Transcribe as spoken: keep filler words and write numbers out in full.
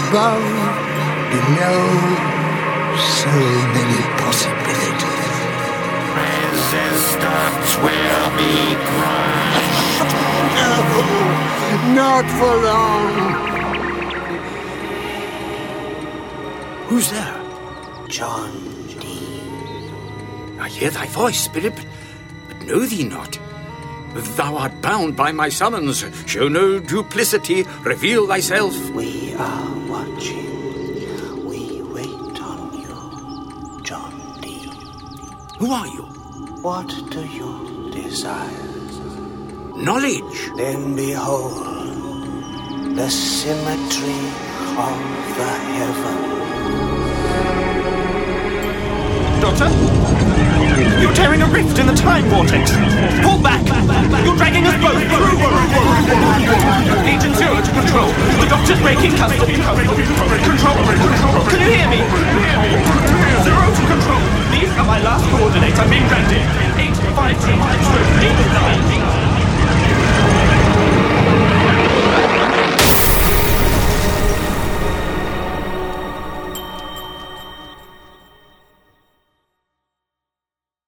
above, below, so many possibilities. Resistance will be crushed. No, not for long. Who's there? John Dee. I hear thy voice, Spirit, but, but know thee not. Thou art bound by my summons. Show no duplicity. Reveal thyself. We are watching. We wait on you, John Dee. Who are you? What do you desire? Knowledge. Then behold the symmetry of the heavens. Doctor? You're tearing a rift in the time vortex. Pull back! You're dragging us both through! Agent Zero to control. The Doctor's breaking custody. Control! Can you hear me? Zero to control. These are my last coordinates. I'm being dragged in.